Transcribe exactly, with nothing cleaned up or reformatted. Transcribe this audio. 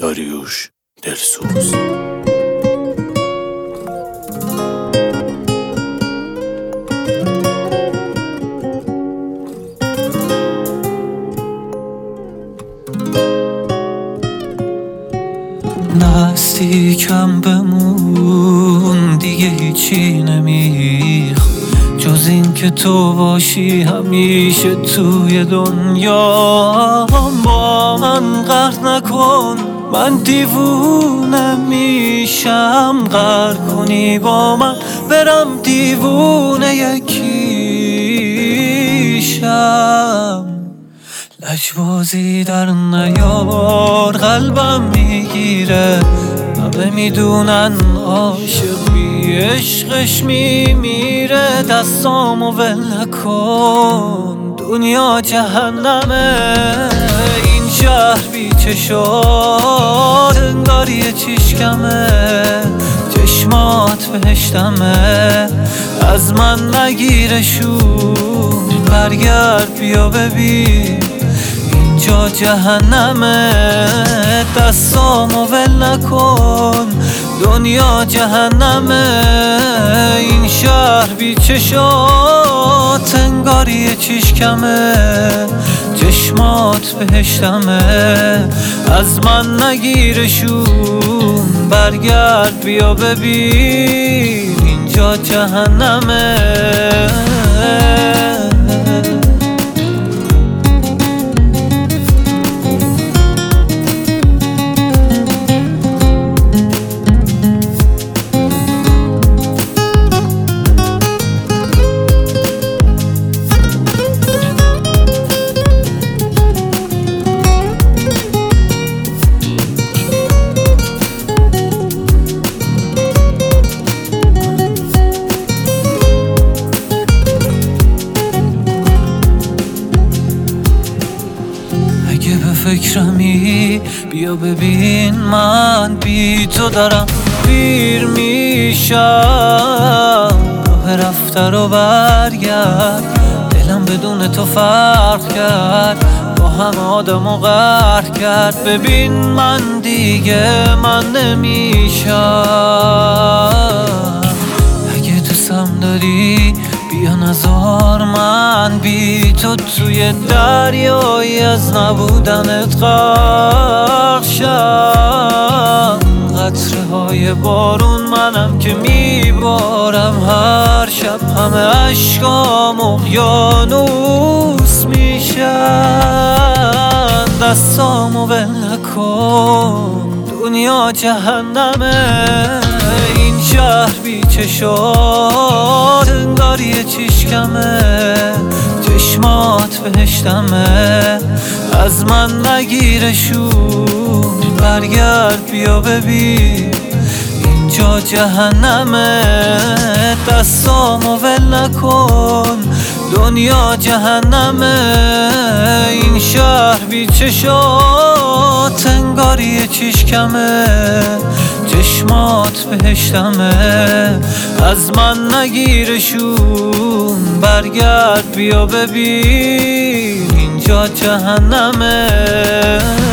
داریوش دلسوز. نزدیکم بمون، دیگه هیچی نمیخوام جز این که تو باشی همیشه توی دنیا. با من قهر نکن، من دیوونه میشم، قهر کنی با من برم دیوونه یکیشم. لجبازی در نیار، قلبم میگیره، همه میدونن عاشق بی عشقش میمیره. دستامو ول نکن، دنیا جهنمه، این شهر بی چشات انگار یه چشکمه، چشمات بهشتمه، از من نگیرشون، برگرد بیا ببین اینجا جهنمه. دستامو ول نکن، دنیا جهنمه، این شهر بی چشات انگار یه چشکمه، چشمات بهشتمه، از من نگیرشون، برگرد بیا ببین اینجا جهنمه. فکرمی بیا ببین من بی تو دارم پیر میشم، راه رفته رو برگرد، دلم بدون تو فرق کرد، با همه آدمو غرق کرد. ببین من دیگه من نمیشم، اگه دوستم داری بیا نذار من بی تو توی دریایی از نبودنت غرق شم. قطره های بارون منم که میبارم هر شب، همه عشقام اقیانوس میشن. دستامو ول نکن، دنیا جهنمه، این شهر بی چشات انگار یه چشکمه، چشمات بهشتمه، از من نگیرشون، برگرد بیا ببین اینجا جهنمه. دستامو ول نکن، دنیا جهنمه، این شهر بی چشات انگار یه چشکمه، چشمات بهشتمه، از من نگیرشون، برگرد بیا ببین اینجا جهنمه.